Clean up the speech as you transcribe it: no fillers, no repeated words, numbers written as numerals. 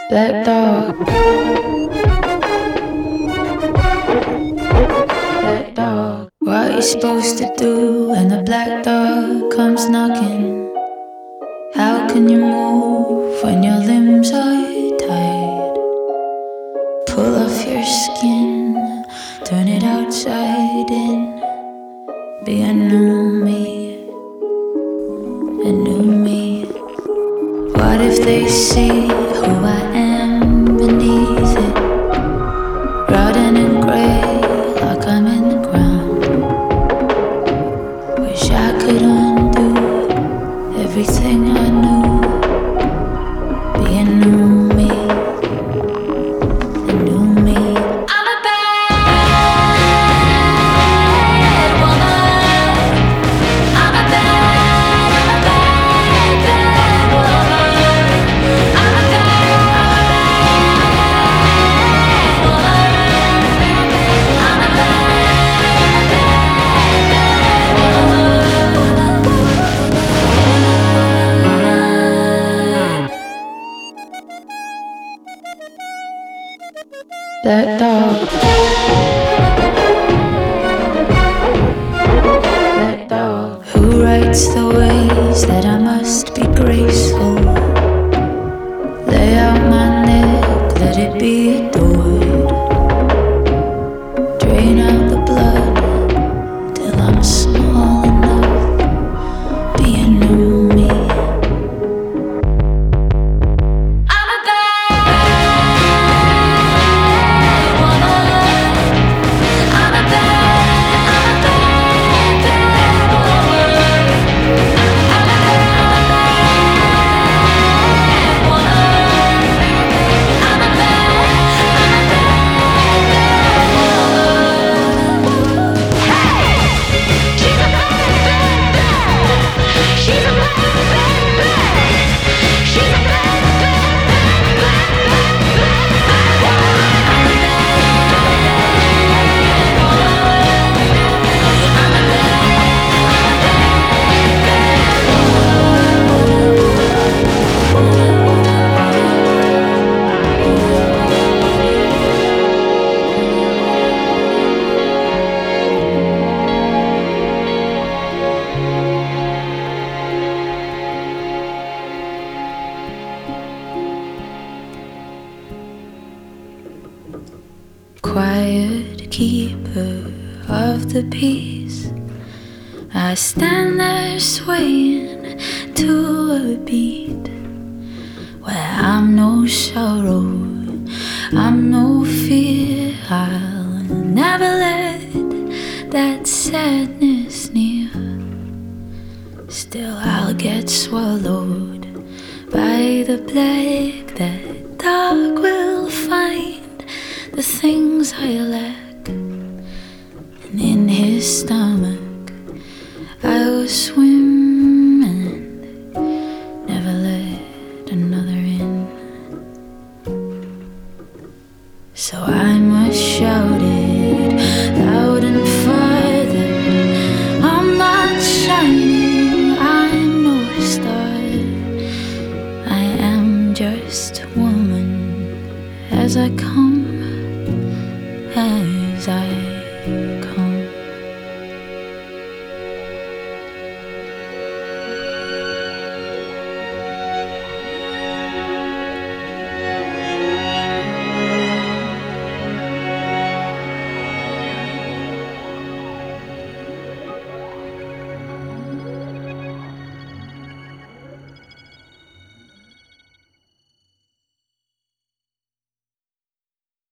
Black dog, black dog. What you supposed to do when the black dog comes knocking? How can you move when your limbs are tied? Pull off your skin, turn it outside in. Be a new me, a new me. What if they see who I am beneath it? Rotten and grey, like I'm in the ground. Wish I could undo everything I knew. Be a new me, a new me. I'm a bad woman. I'm a bad woman. I'm a bad woman. I'm a Black dog, black dog. Who writes the ways that I must be graceful? Lay out my neck, let it be adored. Drain out the blood till I'm small enough. Be a new me. Quiet keeper of the peace, I stand there swaying to a beat where I'm no sorrow, I'm no fear. I'll never let that sadness near. Still I'll get swallowed by the black. That dog will find the things I lack, and in his stomach I will swim.